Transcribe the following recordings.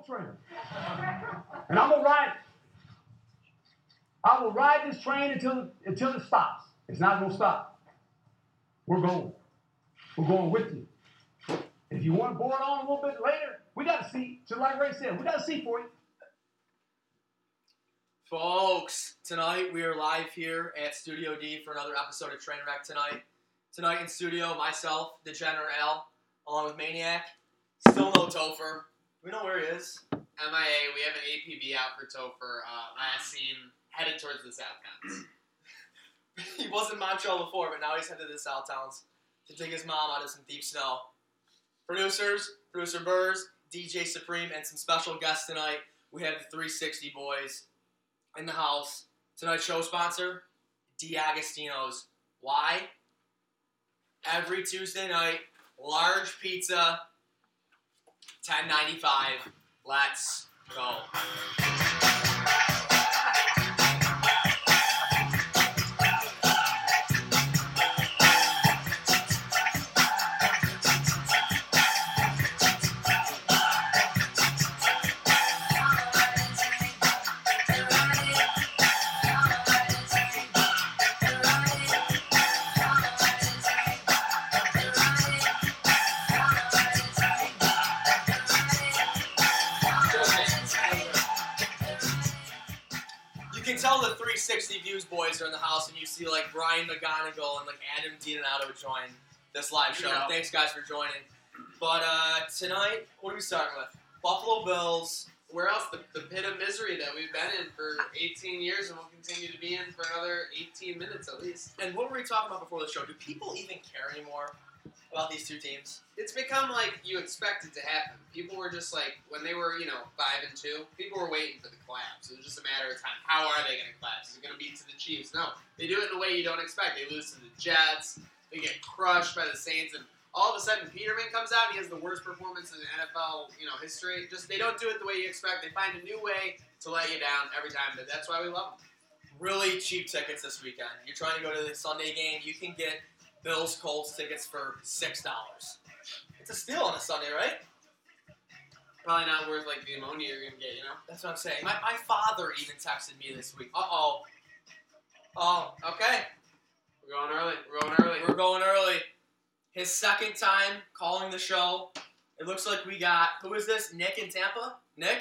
train. And I'm going to ride it. I will ride this train until it stops. It's not going to stop. We're going. We're going with you. If you want to board on a little bit later, we got a seat. Just like Ray said, we got a seat for you. Folks, tonight we are live here at Studio D for another episode of Trainwreck Tonight. Tonight in studio, myself, Degenerate Al, along with Maniac. Still no Topher. We know where he is. MIA, we have an APB out for Topher. Last seen headed towards the South Towns. He was in Montreal before, but now he's headed to the South Towns to take his mom out of some deep snow. Producers, Producer Burrs, DJ Supreme, and some special guests tonight. We have the 360 boys in the house. Tonight's show sponsor, D'Agostino's. Why? Every Tuesday night, large pizza, $10.95. Let's go. Tell the 360 Views boys are in the house and you see like Brian McGonigal and like Adam Dinonato join this live show. Yeah. Thanks guys for joining. But tonight, what are we starting with? Buffalo Bills. Where else? The pit of misery that we've been in for 18 years and will continue to be in for another 18 minutes at least. And what were we talking about before the show? Do people even care anymore about these two teams? It's become like you expect it to happen. People were just like, when they were, 5-2, people were waiting for the collapse. It was just a matter of time. How are they going to collapse? Is it going to be to the Chiefs? No. They do it in a way you don't expect. They lose to the Jets. They get crushed by the Saints. And all of a sudden, Peterman comes out and he has the worst performance in NFL, history. Just, they don't do it the way you expect. They find a new way to let you down every time. But that's why we love them. Really cheap tickets this weekend. You're trying to go to the Sunday game. You can get Bills Colts tickets for $6. It's a steal on a Sunday, right? Probably not worth like the ammonia you're gonna get, That's what I'm saying. My father even texted me this week. Oh, okay. We're going early. We're going early. His second time calling the show. It looks like we got, who is this? Nick in Tampa? Nick?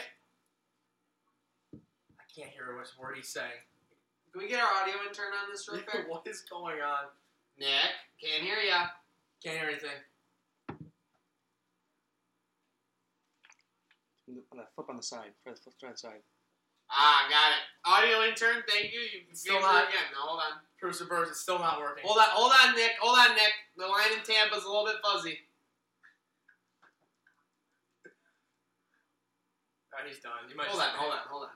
I can't hear which word he's saying. Can we get our audio intern on this real quick? What is going on? Nick, can't hear ya. Can't hear anything. On that flip on the side. Try the side. Got it. Audio intern, thank you. You can Still not. again. No, hold on. Producer Burrs, it's still not working. Hold on, Nick. The line in Tampa's a little bit fuzzy. Alright, he's done. You might Hold on.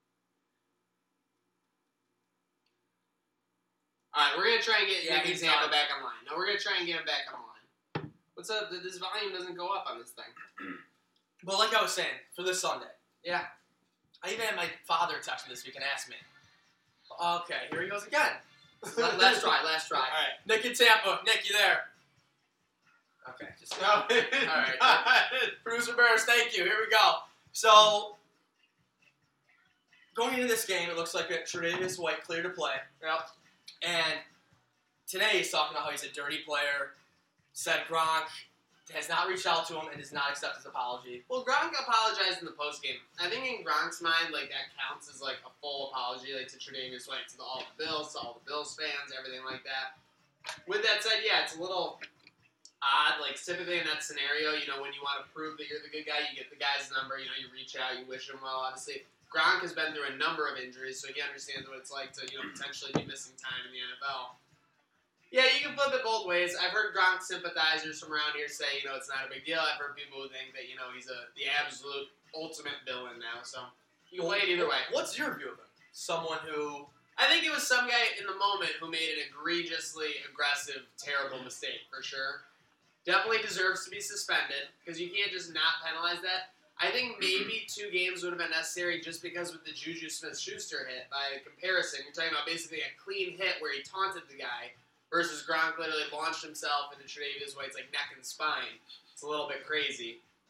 Alright, we're gonna try and get Nick and Tampa back online. No, we're gonna try and get him back online. What's up? This volume doesn't go up on this thing. But like I was saying, for this Sunday. Yeah. I even had my father text me this week and ask me. Okay, here he goes again. Last try. Alright, Nick in Tampa. Nick, you there? Okay, just go. Alright. Producer Burrs, thank you. Here we go. So, going into this game, it looks like Tre'Davious White clear to play. Yep. And today he's talking about how he's a dirty player. Said Gronk has not reached out to him and does not accept his apology. Well, Gronk apologized in the postgame. I think in Gronk's mind, like, that counts as, like, a full apology, like, to Tre'Davious White, to all the Bills, to all the Bills fans, everything like that. With that said, yeah, it's a little odd. Like, typically in that scenario, when you want to prove that you're the good guy, you get the guy's number, you reach out, you wish him well. Obviously, Gronk has been through a number of injuries, so he understands what it's like to, potentially be missing time in the NFL. Yeah, you can flip it both ways. I've heard Gronk sympathizers from around here say, it's not a big deal. I've heard people who think that, he's the absolute ultimate villain now. So you can play it either way. What's your view of him? Someone who... I think it was some guy in the moment who made an egregiously aggressive, terrible mistake, for sure. Definitely deserves to be suspended, because you can't just not penalize that. I think maybe 2 games would have been necessary just because with the Juju Smith-Schuster hit, by comparison, you're talking about basically a clean hit where he taunted the guy, versus Gronk literally launched himself into Tre'Davious White's neck and spine. It's a little bit crazy.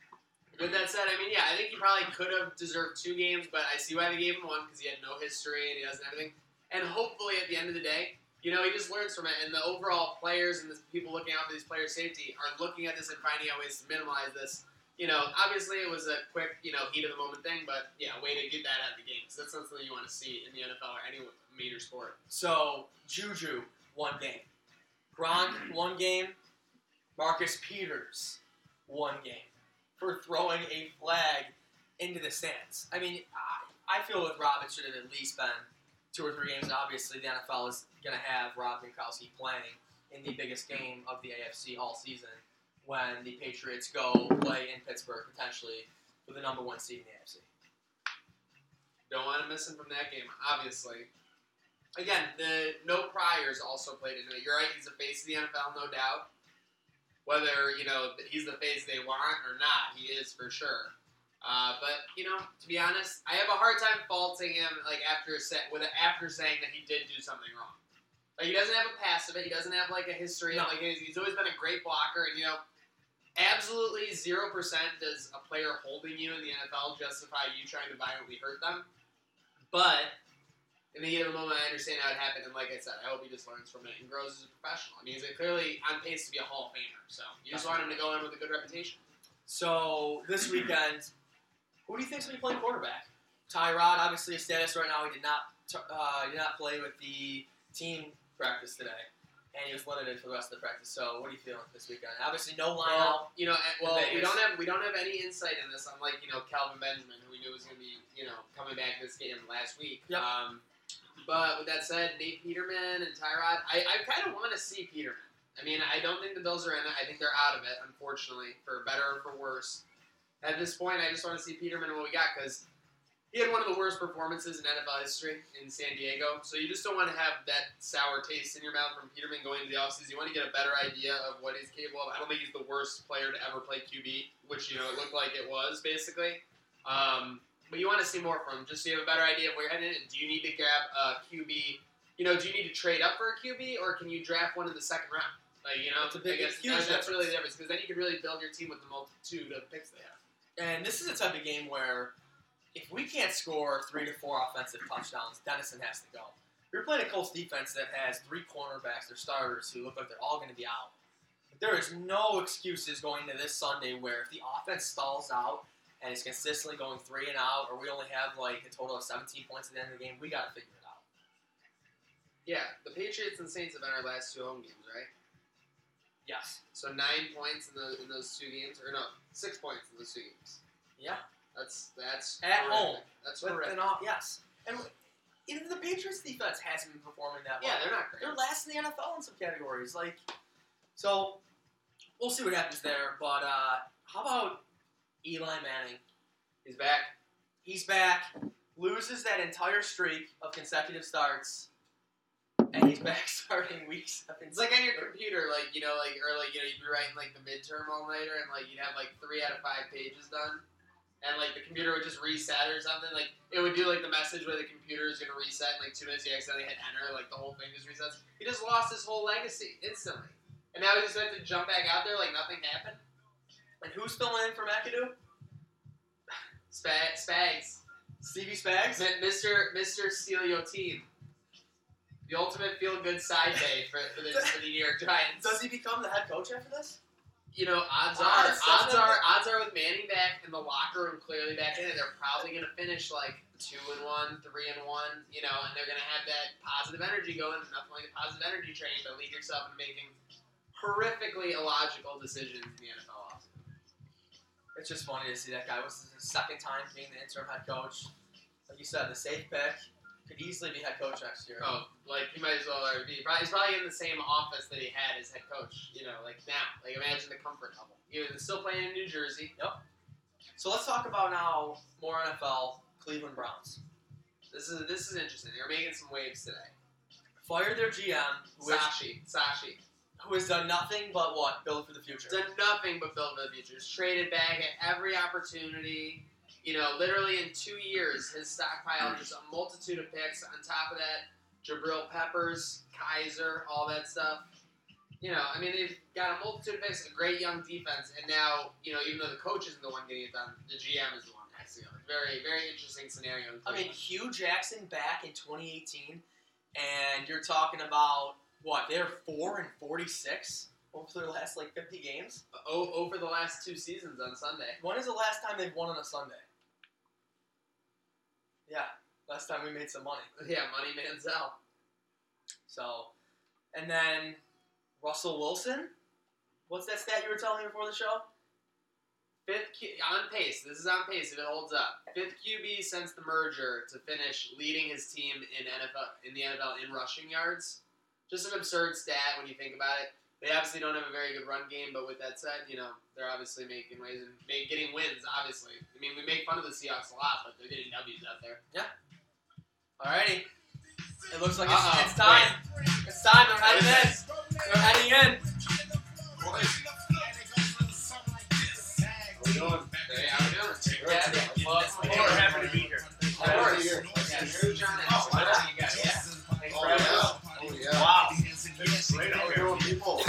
With that said, I mean, yeah, I think he probably could have deserved 2 games, but I see why they gave him 1 because he had no history and he doesn't have anything. And hopefully, at the end of the day, he just learns from it. And the overall players and the people looking out for these players' safety are looking at this and finding out ways to minimize this. Obviously it was a quick, heat of the moment thing, but yeah, way to get that out of the game. So that's something you want to see in the NFL or any major sport. So, Juju, 1 game. Gronk, 1 game. Marcus Peters, 1 game. For throwing a flag into the stands. I mean, I feel with Rob it should have at least been 2 or 3 games. Obviously, the NFL is going to have Rob Gronkowski playing in the biggest game of the AFC all season when the Patriots go play in Pittsburgh, potentially, for the number 1 seed in the AFC. Don't want to miss him from that game, obviously. Again, the no priors also played into it. You're right, he's the face of the NFL, no doubt. Whether, he's the face they want or not, he is for sure. But, to be honest, I have a hard time faulting him, after saying that he did do something wrong. He doesn't have a past of it. He doesn't have, a history. No. He's always been a great blocker. And, absolutely 0% does a player holding you in the NFL justify you trying to violently hurt them. But in the heat of the moment, I understand how it happened. And like I said, I hope he just learns from it and grows as a professional. I mean, he's clearly on pace to be a Hall of Famer. So you just want him to go in with a good reputation. So, this weekend, who do you think's going to be playing quarterback? Tyrod, obviously, his status right now, he did not play with the team practice today, and he was limited for the rest of the practice. So, what are you feeling this weekend? Obviously, no line out. We don't have any insight in this, unlike Calvin Benjamin, who we knew was going to be coming back this game last week. Yep. But with that said, Nate Peterman and Tyrod, I kind of want to see Peterman. I mean, I don't think the Bills are in it. I think they're out of it, unfortunately, for better or for worse. At this point, I just want to see Peterman and what we got, because he had one of the worst performances in NFL history in San Diego. So you just don't want to have that sour taste in your mouth from Peterman going into the offseason. You want to get a better idea of what he's capable of. I don't think he's the worst player to ever play QB, which, it looked like it was, basically. But you want to see more from him, just so you have a better idea of where you're headed. Do you need to grab a QB? Do you need to trade up for a QB, or can you draft one in the 2nd round? It's a big, huge that's really the difference, because then you can really build your team with the multitude of picks they have. And this is a type of game where if we can't score 3 to 4 offensive touchdowns, Dennison has to go. We're playing a Colts defense that has 3 cornerbacks, their starters, who look like they're all going to be out. But there is no excuses going into this Sunday where if the offense stalls out and it's consistently going 3 and out, or we only have a total of 17 points at the end of the game, we got to figure it out. Yeah, the Patriots and Saints have been our last 2 home games, right? Yes. So 9 points in those 2 games, or no, 6 points in those 2 games. Yeah. That's at horrific. home. That's But horrific. yes. And even the Patriots defense hasn't been performing that well. Yeah, they're not great. They're last in the NFL in some categories. So we'll see what happens there. But how about Eli Manning? He's back. He's back. Loses that entire streak of consecutive starts. And he's back starting weeks. It's like on your computer, you'd be writing the midterm all-nighter, and you'd have 3 out of 5 pages done. And the computer would just reset or something. It would do the message where the computer is gonna reset in 2 minutes. You accidentally hit enter. The whole thing just resets. He just lost his whole legacy instantly, and now he just had to jump back out there like nothing happened. And who's filling in for McAdoo? Spags, Stevie Spags, Mr. Steal Your Team, the ultimate feel-good side bay for the New York Giants. Does he become the head coach after this? Odds are with Manning back and the locker room clearly back in it, they're probably going to finish 2-1, 3-1, and they're going to have that positive energy going. Nothing like a positive energy train to lead yourself into making horrifically illogical decisions in the NFL offseason. It's just funny to see that guy. This is his 2nd time being the interim head coach. Like you said, the safe pick. Could easily be head coach next year. Oh, he might as well be. He's probably in the same office that he had as head coach. Now. Imagine the comfort level. He was still playing in New Jersey. Yep. So let's talk about now more NFL. Cleveland Browns. This is interesting. They're making some waves today. Fired their GM, Sashi. who has done nothing but what? Build for the future. Done nothing but build for the future. He's traded back at every opportunity. Literally in 2 years, his stockpile just a multitude of picks. On top of that, Jabril Peppers, Kaiser, all that stuff. I mean, they've got a multitude of picks, a great young defense, and now, even though the coach isn't the one getting it done, the GM is the one has to go. Very, very interesting scenario. I mean, Hugh Jackson back in 2018, and you're talking about, what, they're 4-46 over their last, 50 games? Over the last 2 seasons on Sunday. When is the last time they've won on a Sunday? Yeah, last time we made some money. Yeah, Money Manziel. So, and then Russell Wilson. What's that stat you were telling me before the show? On pace. This is on pace if it holds up. 5th QB since the merger to finish leading his team in the NFL in rushing yards. Just an absurd stat when you think about it. They obviously don't have a very good run game, but with that said, they're obviously making ways and getting wins. Obviously, I mean, we make fun of the Seahawks a lot, but they're getting W's out there. Yeah. Alrighty. It looks like it's time. It's time. They're heading in. They're heading in. How we doing? Hey, how we doing? We're happy to be here. Of course. Yeah, Drew, John, and Oh, Tyler, wow. you guys. Yeah. Thanks for having us. Wow. Great out here, people.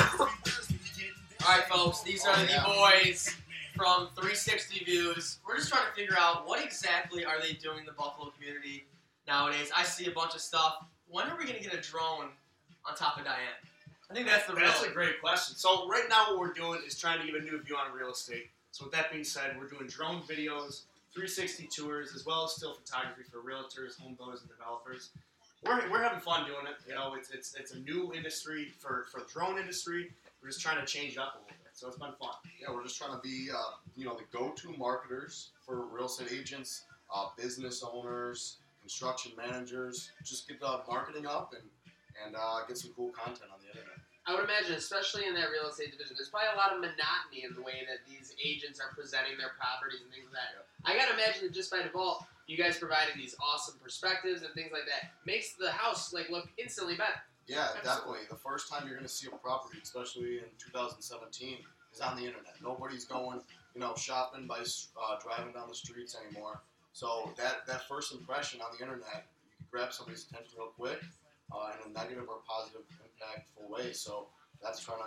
Alright, folks. These are the boys from 360 Views. We're just trying to figure out what exactly are they doing in the Buffalo community nowadays. I see a bunch of stuff. When are we going to get a drone on top of Diane? I think that's That's a great question. So right now what we're doing is trying to give a new view on real estate. So with that being said, we're doing drone videos, 360 tours, as well as still photography for realtors, home builders, and developers. We're having fun doing it. It's a new industry for the drone industry. We're just trying to change it up a little bit. So it's been fun. Yeah, we're just trying to be, the go-to marketers for real estate agents, business owners, construction managers. Just get the marketing up and get some cool content on the internet. I would imagine, especially in that real estate division, there's probably a lot of monotony in the way that these agents are presenting their properties and things like that. I gotta imagine that just by default, you guys providing these awesome perspectives and things like that makes the house look instantly better. Yeah, Absolutely. definitely. The first time you're going to see a property, especially in 2017, is on the internet. Nobody's going, shopping by driving down the streets anymore. So that first impression on the internet, you can grab somebody's attention real quick in a negative or positive, impactful way. So that's kind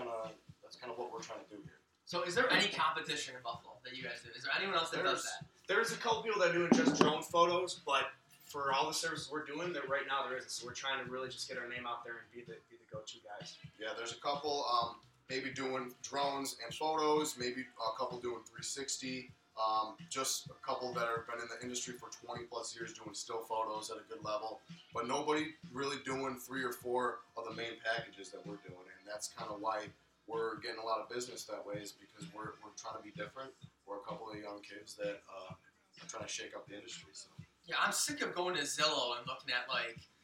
of what we're trying to do here. So is there any competition in Buffalo that you guys do? Is there anyone else that does that? There's a couple people that are doing just drone photos, but for all the services we're doing, that right now there isn't. So we're trying to really just get our name out there and be the go-to guys. Yeah, there's a couple maybe doing drones and photos, maybe a couple doing 360, just a couple that have been in the industry for 20 plus years doing still photos at a good level, but nobody really doing 3 or 4 of the main packages that we're doing, and that's kind of why we're getting a lot of business that way, is because we're trying to be different. We're a couple of young kids that are trying to shake up the industry. So. Yeah, I'm sick of going to Zillow and looking at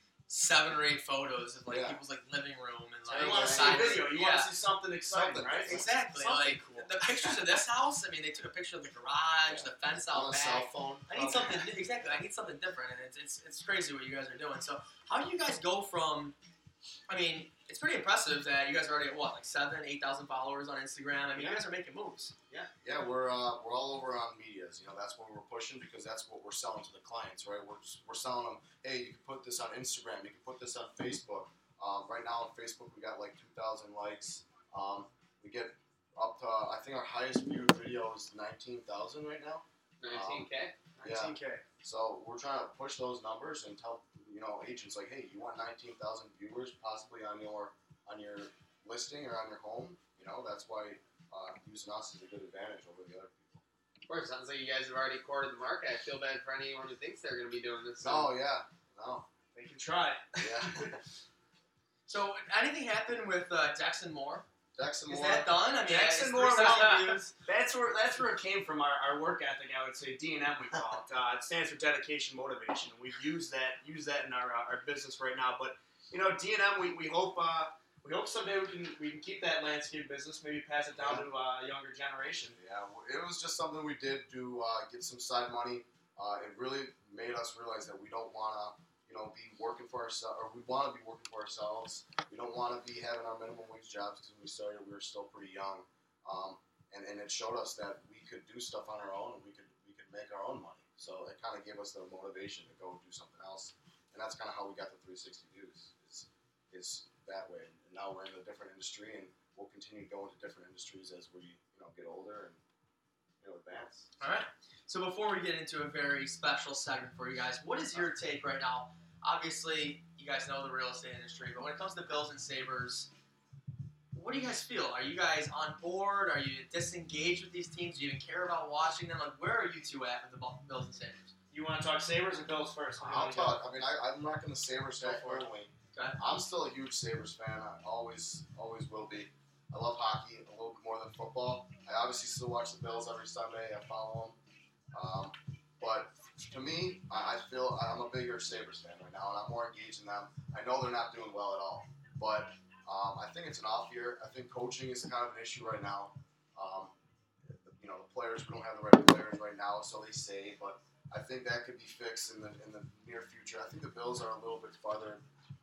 7 or 8 photos of people's living room and You want to see a video. You want Yeah. to see something exciting, right? Exactly. Something cool. The pictures of this house. I mean, they took a picture of the garage, the fence out On a cell back. phone. I need something exactly. I need something different, and it's crazy what you guys are doing. So how do you guys go from? I mean, it's pretty impressive that you guys are already at 7,000, 8,000 followers on Instagram. I mean, you guys are making moves. Yeah, we're all over on medias. That's what we're pushing because that's what we're selling to the clients, right? We're selling them. Hey, you can put this on Instagram. You can put this on Facebook. Right now on Facebook, we got 2,000 likes. We get up to I think our highest viewed video is 19,000 right now. 19K. 19K. So we're trying to push those numbers and tell agents hey, you want 19,000 viewers possibly on your listing or on your home. That's why using us is a good advantage over the other people. Of course, sounds like you guys have already cornered the market. I feel bad for anyone who thinks they're going to be doing this. No, yeah, no, They can try. yeah. So anything happened with Jackson Moore? Jackson Is Moore. that done? I mean, Jackson it's Moore, 360 views. That's where it came from. Our work ethic, I would say, D&M we call it. It stands for dedication, motivation. We've used that in our business right now. But D&M, we hope someday we can keep that landscape business, maybe pass it down to a younger generation. Yeah, it was just something we did to get some side money. It really made us realize that we don't want to, be working for ourselves, or we want to be working for ourselves. We don't want to be having our minimum wage jobs because when we started, we were still pretty young. And it showed us that we could do stuff on our own and we could make our own money. So it kind of gave us the motivation to go do something else. And that's kind of how we got the 360 views. Is that way. And now we're in a different industry, and we'll continue to go into different industries as we get older and advance. All right. So before we get into a very special segment for you guys, what is your take right now? Obviously, you guys know the real estate industry, but when it comes to Bills and Sabres, what do you guys feel? Are you guys on board? Are you disengaged with these teams? Do you even care about watching them? Like, where are you two at with the Bills and Sabres? You want to talk Sabres or Bills first? I'll talk. I mean, I'm not going to Sabres Go for it. only. Okay. I'm still a huge Sabres fan. I always will be. I love hockey a little bit more than football. I obviously still watch the Bills every Sunday. I follow them. But to me, I feel I'm a bigger Sabres fan right now, and I'm more engaged in them. I know they're not doing well at all, but I think it's an off year. I think coaching is kind of an issue right now. The players, we don't have the right players right now, so they say, but I think that could be fixed in the near future. I think the Bills are a little bit farther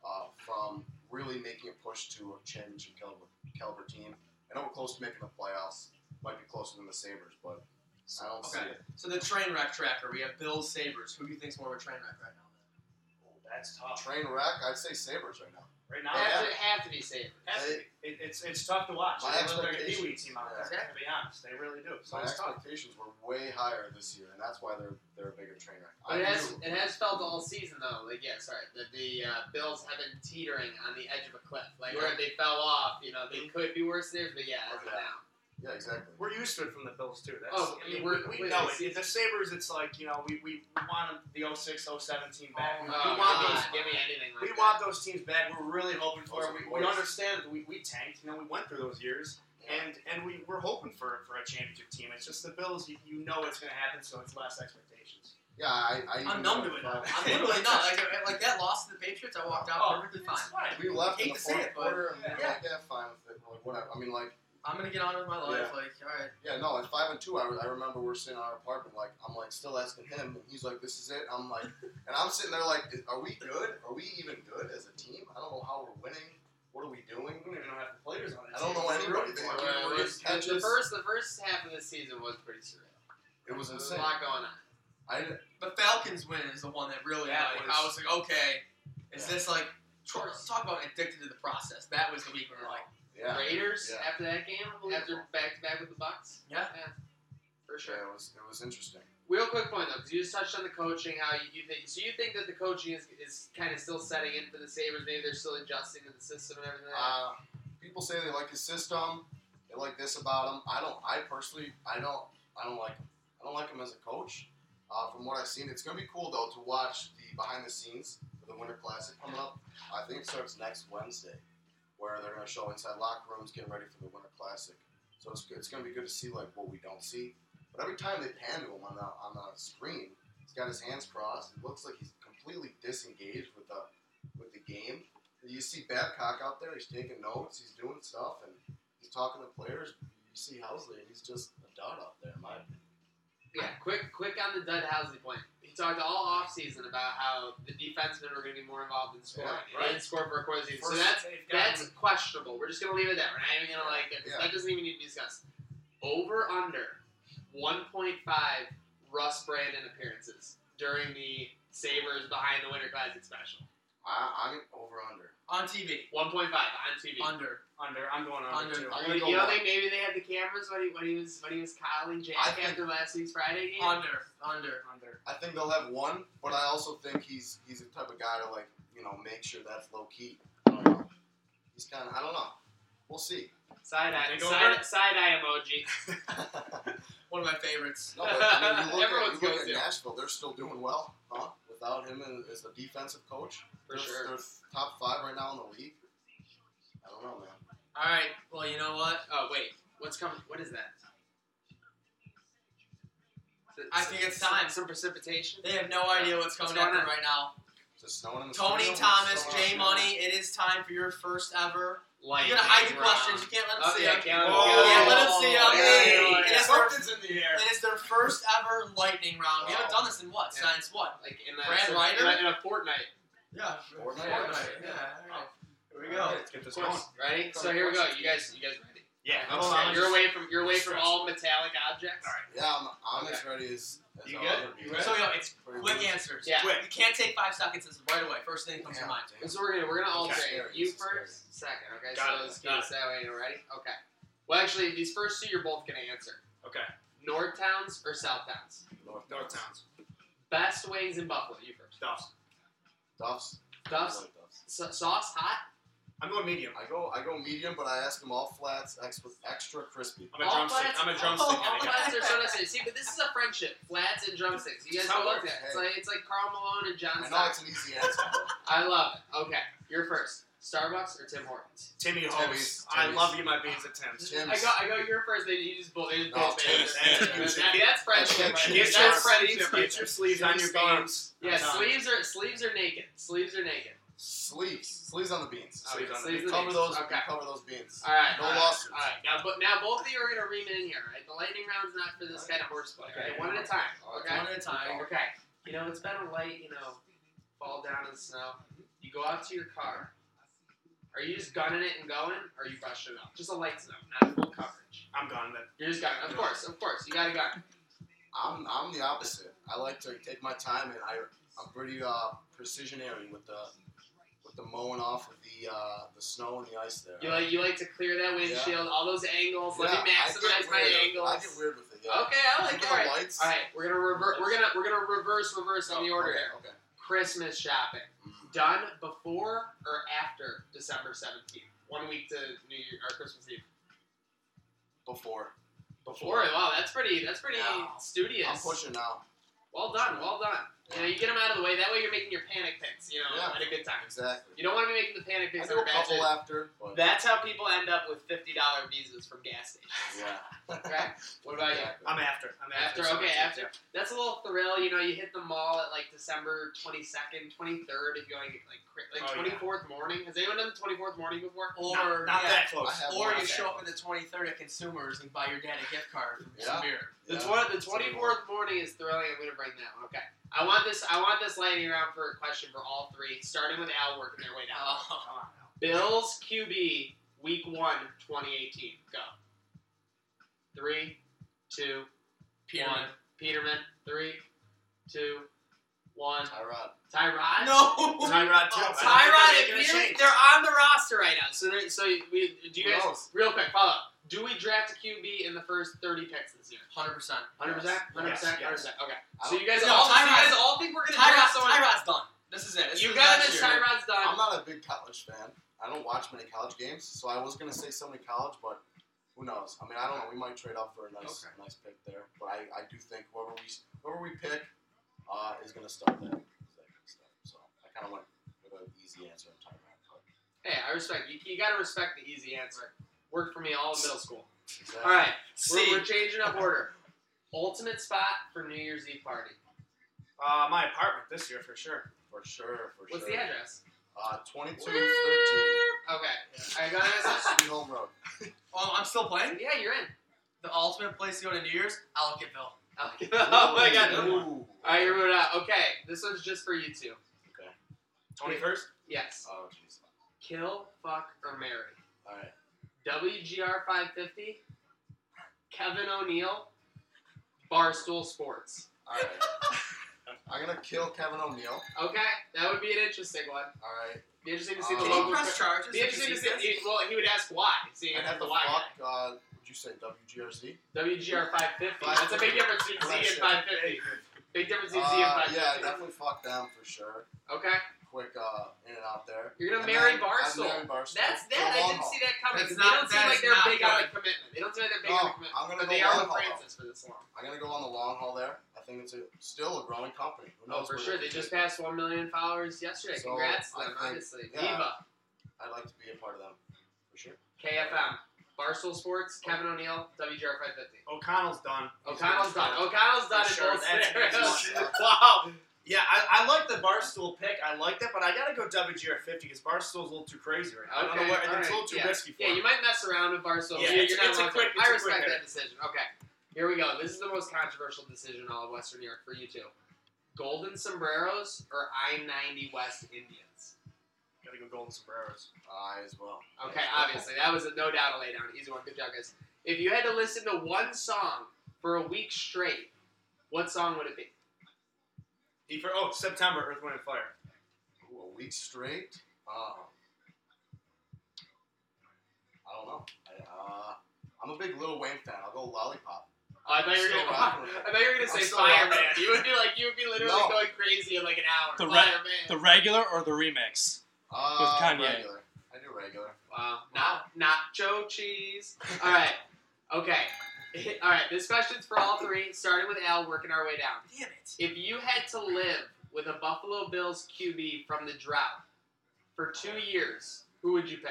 from really making a push to a championship caliber team. I know we're close to making the playoffs. Might be closer than the Sabres, but I don't see it. So the train wreck tracker, we have Bills, Sabres. Who do you think's more of a train wreck right now? Oh, that's tough. Train wreck, I'd say Sabres right now. Right now, Have to be Sabres. it's tough to watch. My They look like a expectations- Pee-wee team out there, to be honest. They really do. So My it's tough. expectations were way higher this year, and that's why they're a bigger train wreck. But it has felt all season though. Like that the Bills have been teetering on the edge of a cliff. Like where if they fell off, they could be worse than theirs. But yeah, as of now. Yeah, exactly. We're used to it from the Bills too. That's, Oh, I mean, we're we completely know it. seasoned. The Sabres, it's like we want the 06, 07 team back. Oh, we God, want those. give me anything like We that. want those teams back. We're really hoping for it. Those are We worse. understand that we tanked. We went through those years, and we're hoping for a championship team. It's just the Bills. You know it's going to happen, so it's less expectations. Yeah, I I'm numb to it now. I'm literally not. Like that loss to the Patriots, I walked out perfectly fine. It's fine. We left Hate in the to say fourth it, but quarter, and we were yeah. like, yeah, fine with it. Like, whatever. I mean, like, I'm going to get on with my life. Yeah. Like, all right. yeah, no, at 5-2, I remember we're sitting in our apartment, like, I'm like still asking him, and he's like, this is it. I'm like, and I'm sitting there like, are we good? Are we even good as a team? I don't know how we're winning. What are we doing? We don't even know half the players on it. I don't know anybody. They Well, were the just catches. first half of the season was pretty surreal. It was There was insane. a lot going on. The Falcons win is the one that really, That I was like, okay, is Yeah. this like, talk about addicted to the process. That was the week when we're like, Yeah. Raiders Yeah. after that game, after back to back with the Bucks. yeah. For sure. Yeah, it was interesting. Real quick point though, because you just touched on the coaching, how you think. So you think that the coaching is kind of still setting in for the Sabres? Maybe they're still adjusting to the system and everything. People say they like his system. They like this about him. I personally don't like him. I don't like him as a coach. From what I've seen, it's gonna be cool though to watch the behind the scenes for the Winter Classic coming up. I think it starts next Wednesday, where they're gonna show inside locker rooms getting ready for the Winter Classic. So it's gonna be good to see like what we don't see. But every time they pan to him on the screen, he's got his hands crossed. It looks like he's completely disengaged with the game. You see Babcock out there. He's taking notes. He's doing stuff, and he's talking to players. You see Housley, and he's just a dud up there, in my opinion. Yeah, quick on the Dud Housley point. He talked all offseason about how the defensemen were going to be more involved in scoring. Yeah, He didn't score for a quarter of the season. So First, that's questionable. We're just going to leave it at that. We're not even going to Yeah. that doesn't even need to be discussed. Over under 1.5 Russ Brandon appearances during the Sabres behind the Winter Classic special. I'm over under. On TV. 1.5 on TV. Under. I'm going under too. I'm gonna go You don't one. think maybe they had the cameras when he was coddling Jack I think- after last week's Friday game? Under. I think they'll have one, but I also think he's the type of guy to make sure that's low key. I don't know. He's kind of I don't know. We'll see. Side eye Think over? emoji. One of my favorites. No, but, I mean, you Everyone's look at go-to. Nashville. They're still doing well, huh? Without him as a defensive coach, For they're, sure. They're top 5 right now in the league. I don't know, man. All right. Well, you know what? Oh wait, what's coming? What is that? I think it's time. Some precipitation. They have no idea what's coming at them right now. Is it snowing in the Tony studio? Thomas, What's J going on? Money, it is time for your first ever. Lightning You're gonna hide your round. questions. You can't let them see Okay, them. can't let them see them. Hey, It is Something's in the air. It is their first ever lightning round. We haven't Oh. done this in what? Yeah. Since what? Like in Brad Ryder? in a fortnight. Yeah. Fortnite. Yeah. All right. Here we go. Let's get this Of going. course. Ready? So here we go. You guys ready? Yeah. Okay. You're away from metallic objects. All right. Yeah, I'm Okay. as ready as As You our good? other You beans. ready? So it's Pretty quick good. answers. Yeah. Quick. You can't take 5 seconds. It's right away. First thing that comes to Damn, mind. damn. This is what we're gonna alternate. Scary. You This is scary. first, second. Okay, Got so it, let's got keep it that way. You ready? Okay. Well, actually, these first two you're both gonna answer. Okay. North Towns or South Towns? North Towns. Best wings in Buffalo. You first. Duffs. Duffs. Duffs. I like Duffs. Sauce hot. I'm going medium. I go medium, but I ask them all flats, extra crispy. I'm a All drumstick. flats- I'm a drumstick All kind of guy. flats are so nice. See, but this is a friendship. Flats and drumsticks. You guys That's how don't it look works. at it. It's like Karl Malone and John I know Stockton. it's an easy answer. I love it. Okay, you're first. Starbucks or Tim Hortons? Timmy Timmy's. Hoes. I Timmy's. love you, my beans at Tim's. Tim's. I go. You're first. You just both. No, both Tim's. That's friendship. That's Right? Get That's your friendship. sleeves, Right get your there. sleeves on your beans. Yeah, I'm telling you. sleeves are naked. Sleeves are naked. Sleeves on the beans. Sleeves on the Sleeves beans. are Cover those. Okay. Cover those beans. All right. No all right, lawsuits. All right. Now both of you are gonna ream in here. Right. The lightning round's not for this kind of horseplay. Okay. Right? One at a time. Okay. One at a time. Okay. You know, it's been a light, fall down in the snow. You go out to your car. Are you just gunning it and going, or are you brushing it up? Just a light snow, not full coverage. I'm gone then. You're just gunning. Of course. You got to gun. I'm the opposite. I like to take my time, and I'm pretty precisionary with the mowing off of the snow and the ice there. You like to clear that windshield, all those angles. Let me I maximize get my weird. angles. I get weird with it. Yeah. Okay, I like Even it. the All right. lights. All right, we're gonna reverse on the order okay, here. Okay. Christmas shopping done before or after December 17th? 1 week to New Year or Christmas Eve. Before. Before. Wow, that's pretty Yeah. studious. I'm pushing now. Well done. You get them out of the way. That way you're making your panic picks. Yeah. At a good time. Exactly. You don't want to be making the panic I picks do on a a bad couple day. after, but That's how people end up with $50 visas from gas stations. yeah. Okay. What about you? Exactly. I'm after. After, okay, after. That's a little thrill, you hit the mall at like December 22nd, 23rd, if you want to get like Oh, 24th morning. Has anyone done the 24th morning before? Or Not yeah, that close. I have or one. you show up at the 23rd at Consumers and buy your dad a gift card for Yeah. some beer. The Yeah. 24th morning is thrilling. I'm gonna bring that one. Okay. I want this lightning round for a question for all three, starting with Al working their way down. Come on now. Bills QB Week 1, 2018. Go. 3, 2, Peterman. 1. Peterman. 3, 2, 1. Tyrod. Tyrod. No! Tyrod too. Tyrod and Peterman. Peterman, they're on the roster right now. So do you Who guys knows? real quick follow up? Do we draft a QB in the first 30 picks this year? 100%. 100%. 100%. Yes, 100%. yes. Okay. I So you guys No, all think we're gonna draft someone? Tyrod's done. This is it. This You is got last this. year. Tyrod's done. I'm not a big college fan. I don't watch many college games, so I was gonna say somebody college, but who knows? I mean, I don't know. We might trade up for a nice pick there, but I do think whoever we pick is gonna start that stuff. So I kind of went with an easy answer on Tyrod. Hey, I respect you. You gotta respect the easy answer. Worked for me all in middle school. Exactly. All right, See, we're changing up order. Ultimate spot for New Year's Eve party. My apartment this year for sure. For sure. What's the address? 2213 Okay, I got it. Sweet Home Road. oh, I'm still playing? Yeah, you're in. The ultimate place to go to New Year's? Alakiville. Oh my god. Ooh. All right, you're moving out. Okay, this one's just for you two. 21st. Yes. Oh jeez. Kill, fuck, or marry. All right. WGR 550. Kevin O'Neal. Barstool Sports. All right. I'm gonna kill Kevin O'Neal. Okay, that would be an interesting one. All right. Be interesting to see the Did Did he local. press charges? Be interesting to see. Well, he would ask why. See, I'd have the to why. fuck. Would you say WGRZ? WGR 550. That's a big difference between Z and 550. Big difference between Z and 550. Yeah, definitely fuck them for sure. Okay. Quick in and out there. You're gonna And marry then Barstool. I'd marry Barstool. That's For the that. I long didn't haul. see that coming. That's 'cause they not- don't seem that like is they're not big on the good. commitment. They don't seem like they're big No, on the commitment. I'm gonna But go they are long with haul, Francis for this long. I'm gonna go on the long haul there. I think it's still a growing company. Who Oh, knows for where sure. could They just take it. passed 1 million followers yesterday. So, Congrats to I them, think- obviously. yeah. Viva. I'd like to be a part of them for sure. KFM. Barstool Sports. Kevin O'Neal. WGR 550. O'Connell's done. O'Connell's done. O'Connell's done For in sure, both that's scenarios. easy. Wow. Yeah, I like the Barstool pick. I like that, but I gotta go WGR 50 because Barstool's a little too crazy right now. I don't know what, it's a little too risky for Yeah, me. you might mess around with Barstool. Yeah, You're it's not a wrong. quick- I it's a respect quick that decision. Okay, here we go. This is the most controversial decision in all of Western New York for you two. Golden Sombreros or I-90 West Indians? Gotta go Golden Sombreros. I as well. Okay, obviously. That was no doubt a lay down. Easy one. Good job, guys. If you had to listen to one song for a week straight, What song would it be? September, Earth, Wind, and Fire. Ooh, a week straight. I don't know. I'm a big Lil Wayne fan. I'll go Lollipop. Oh, I thought you were Still rocking with it. say I'm still Fireman. rocking. You would be literally No. going crazy in like an hour. The Fireman. regular or the remix? With Kanye. Regular. I do regular. Wow. Nacho cheese. All right. Okay. All right. This question's for all three, starting with Al, working our way down. Damn it. If you had to live with a Buffalo Bills QB from the drought for 2 years, who would you pick?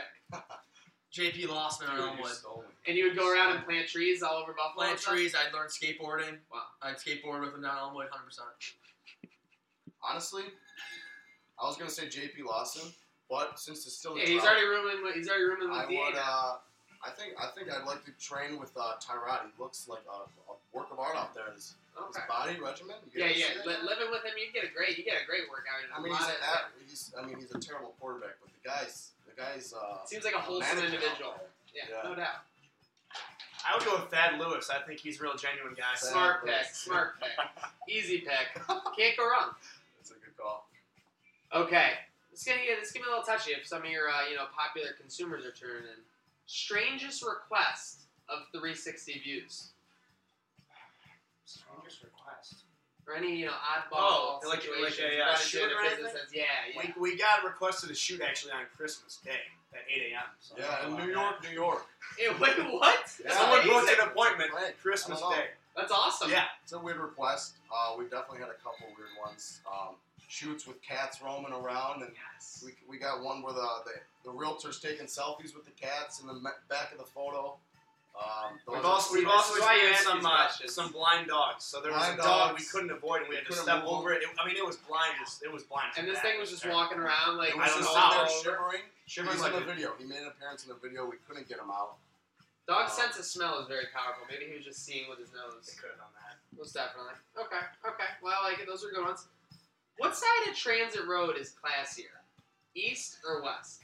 JP Lossman on Dude, you Elmwood. stole me. And you would go around and plant trees all over Buffalo? Plant and stuff? trees. I'd learn skateboarding. Wow. I'd skateboard with him down Elmwood, 100%. Honestly, I was gonna say JP Lawson, but since it's still a Yeah, he's drought, already rooming with I the would. A. I think I'd like to train with Tyrod. He looks like a work of art out there. His Okay. body regimen. You Yeah, get to yeah. see it? Living with him, you get a great workout. I mean, he's a terrible quarterback, but the guy's seems like a wholesome management out individual. there. Yeah, Yeah. no doubt. I would go with Thad Lewis. I think he's a real genuine guy. Thad Smart Lewis. pick. Smart pick. Easy pick. Can't go wrong. That's a good call. Okay. Let's get a little touchy if some of your popular consumers are tuning in. Strangest request of 360 views. Strangest request. Or any, oddball Oh, like a situations. shoot you run into in or a business anything? that's- yeah. We got requested to shoot actually on Christmas Day at 8 a.m. So I Yeah, don't in know New about York, New York. Hey, wait, what? Yeah. That's Someone amazing. booked an appointment Right. Christmas I don't know. Day. That's awesome. Yeah. It's a weird request. We definitely had a couple weird ones. Shoots with cats roaming around, and Yes. we got one where the realtor's taking selfies with the cats in the back of the photo. We've those also This is why you experienced ask these questions. some blind dogs. So there was Blind a dog dogs. we couldn't avoid, and we had to Couldn't step move over it. It was blind. It was blind. And this bad. thing was It just terrible. walking around like It I was don't just know. in there all over. shivering. Shivering He's like in a the video. He made an appearance in the video. We couldn't get him out. Dog's sense of smell is very powerful. Maybe he was just seeing with his They nose. could have done that. Most definitely. Okay. Well, I like it. Those are good ones. What side of Transit Road is classier? East or west?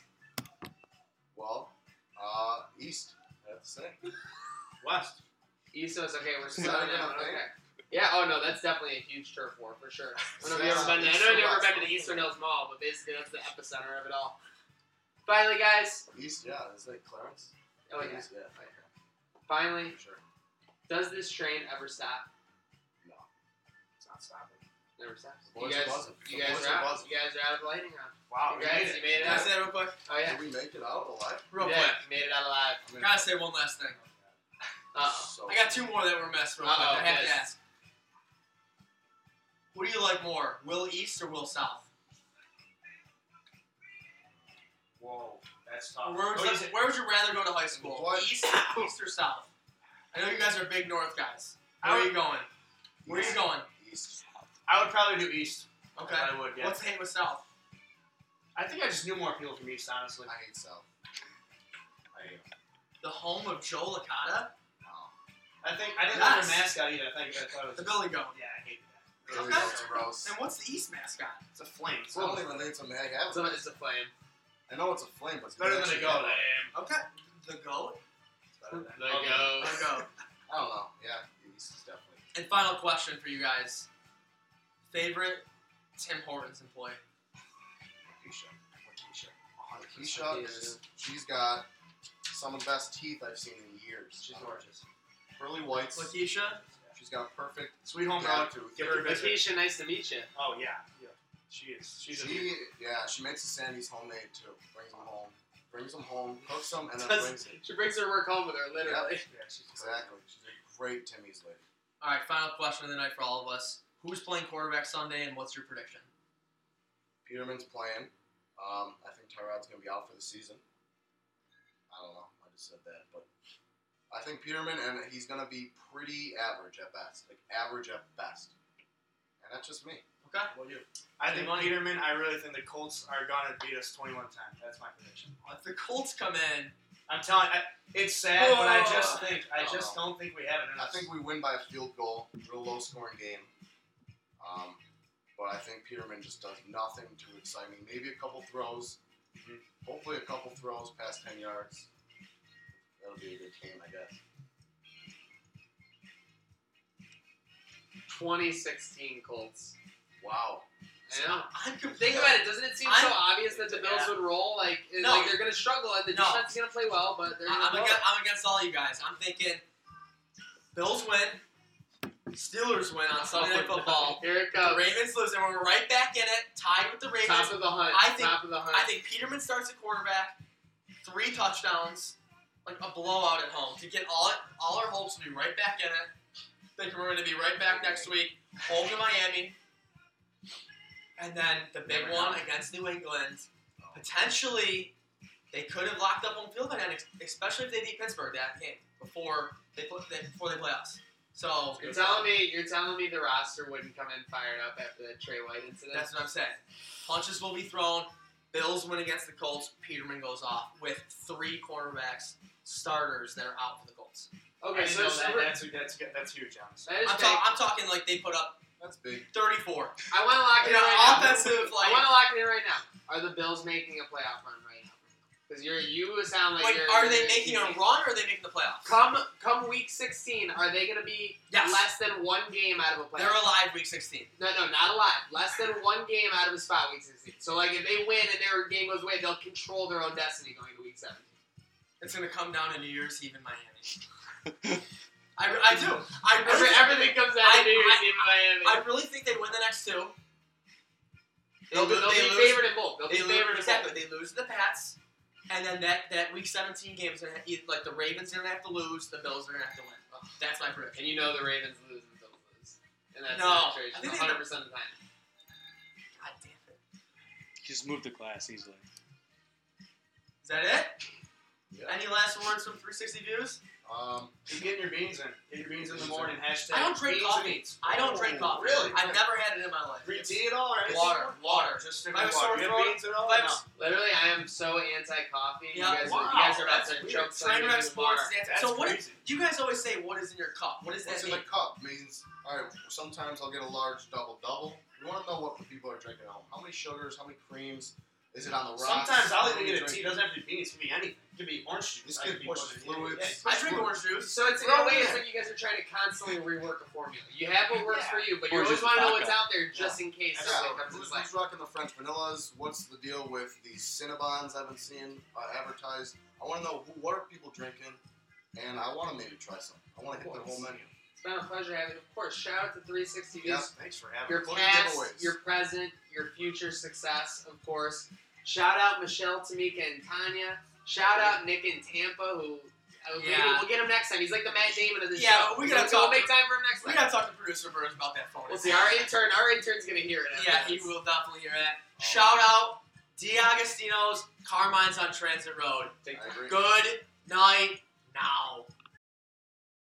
Well, East, I have to say. West. East is okay. We're Is still that on that even a one. thing? Okay. Yeah. Oh no, that's definitely a huge turf war for sure. I don't know if Yeah, you've ever been. I East know or you've ever west. been to the Eastern Hills Mall, but basically that's the epicenter of it all. Finally, guys. East, yeah. Is that Clarence? Oh yeah. East, yeah. Finally, For sure. does this train ever stop? No. It's not stopping. Never stops. The boys are buzzing. You The guys boys are are out. buzzing. You guys are out of the lightning round. Wow, we Congrats, made you it. made it Can I out. say that real quick? Oh yeah. Did we make it out alive? Real Yeah, quick. you made it out alive. I mean, Gotta say one last thing. Uh-oh. so I got two more that were missed real quick. Uh-oh, I have to yes. ask. Who do you like more, Will East or Will South? Whoa, that's tough. Where would you rather go to high school? What? East or South? I know you guys are big North guys. Where are you going? Where are you going? East. I would probably do East. Okay. I would, yeah. What's the hate with South? I think I just knew more people from East, honestly. I hate South. I hate him. The home of Joe Licata? No. I didn't like Yes. their mascot either. I thought it was The Billy Goat. Yeah, I hated that. Really Okay. that's gross. And what's the East mascot? It's a flame. I don't even think it's a mag have So it. it's a flame. I know it's a flame, but it's better than a actually goat. have it. Okay. The Goat? It's better than There you go. The Goat. I don't know. Yeah, East is definitely. And final question for you guys. Favorite Tim Hortons employee? Keisha. Keisha. She's got some of the best teeth I've seen in years. She's gorgeous. Pearly whites. Lakeisha? She's got perfect Sweet home cat dog. tooth. Give her a visit. Lakeisha, nice to meet you. Oh yeah. She is. She's a She makes the Sandy's homemade too. Brings them home, cooks them, and then Does- brings it. She brings her work home with her, literally. yeah. She's Exactly. She's a great Timmy's lady. All right, final question of the night for all of us. Who's playing quarterback Sunday, and what's your prediction? Peterman's playing. I think Tyrod's gonna be out for the season. I don't know. I just said that, but I think Peterman, and he's gonna be pretty average at best. Like average at best. And that's just me. Okay. What do you? I think Peterman. I really think the Colts are gonna beat us 21-10. That's my prediction. If the Colts come in, I'm telling. It's sad, but I just Oh. don't think we have it in I us. think we win by a field goal. Real low scoring game. But I think Peterman just does nothing to excite me. Maybe a couple throws. Hopefully a couple throws past 10 yards. That'll be a good game, I guess. 2016 Colts. Wow. I know. I'm Think about it. Doesn't it seem so obvious that the Bills would roll? Like they're going to struggle. And the defense is going to play well, but they're I'm against all you guys. I'm thinking Bills win, Steelers win on Sunday Night Football. Here it comes. The Ravens lose, and we're right back in it, tied with the Ravens. Top of the hunt. I think Peterman starts at quarterback, 3 touchdowns, like a blowout at home to get all our hopes to be right back in it. Think we're going to be right back next week, home to Miami, and then the big one against New England. Potentially, they could have locked up home field by then, especially if they beat Pittsburgh that game before they play us. So you're telling me the roster wouldn't come in fired up after the Trey White incident? That's what I'm saying. Punches will be thrown. Bills win against the Colts. Peterman goes off with 3 quarterbacks, starters that are out for the Colts. Okay, so that's huge, honestly. I'm talking like they put up. That's big. 34. I want to lock it in right now. Offensive, I want to lock it in right now. Are the Bills making a playoff run right now? Because you sound like are they making a run or are they making the playoffs? Come week 16, are they going to be less than 1 game out of a playoff? They're alive week 16. No, not alive. Less than 1 game out of a spot week 16. So like if they win and their game goes away, they'll control their own destiny going to week 17. It's going to come down to New Year's Eve in Miami. I do. Everything comes down to New Year's Eve in Miami. I really think they win the next 2. They'll be favored in both. They lose to the Pats, and then that week 17 game is gonna like the Ravens are gonna have to lose, the Bills are gonna have to win. That's my prediction. And you know the Ravens lose and the Bills lose, and that's no, the situation 100% of the time. God damn it! Just move the class easily. Is that it? Yeah. Any last words from 360 Views? Keep getting your beans in. Get your beans in the morning. Hashtag I don't drink beans coffee. and beans. I don't drink coffee. Really? I've never had it in my life. Green tea at all? Or anything? Water. Just If stick I with have a water. sore You have throat, beans at all? if I or have no? Literally, I am so anti-coffee. Yeah, You guys are about to that's choke Train wreck sports. That's So what? crazy. You guys always say, "What is in your cup?" What does that What's in mean? the cup means, all right, sometimes I'll get a large double-double. You want to know what the people are drinking at home. How many sugars, how many creams? Is it on the rocks? Sometimes I'll How even many get a tea. It drinking? doesn't have to be beans. It could be anything. It could be orange juice. This I kid could be pushes butter. fluids. I drink orange juice. So it's in a way, it's like you guys are trying to constantly rework a formula. You have what works for you, but you Or always just want to know vodka. what's out there just in case Yeah, something comes into who's play. rocking the French vanillas? What's the deal with these Cinnabons I've been seeing advertised? I want to know what are people drinking, and I want to maybe try some. I want to hit the whole menu. It's been a pleasure having you. Of course, shout out to 360 Yeah. Views. Thanks for having Your me. Plenty past, giveaways. your present, your future success, of course. Shout out Michelle, Tamika, and Tanya. Shout out Nick in Tampa, who maybe we'll get him next time. He's like the Matt Damon of this show. Yeah, we gotta We'll talk. make time for him next We time. gotta talk to producer Burns about that phone. We'll see. Our intern's gonna hear it. after Yeah, he this. will definitely hear that. Shout out D'Agostino's Carmine's on Transit Road. I agree. Good night now.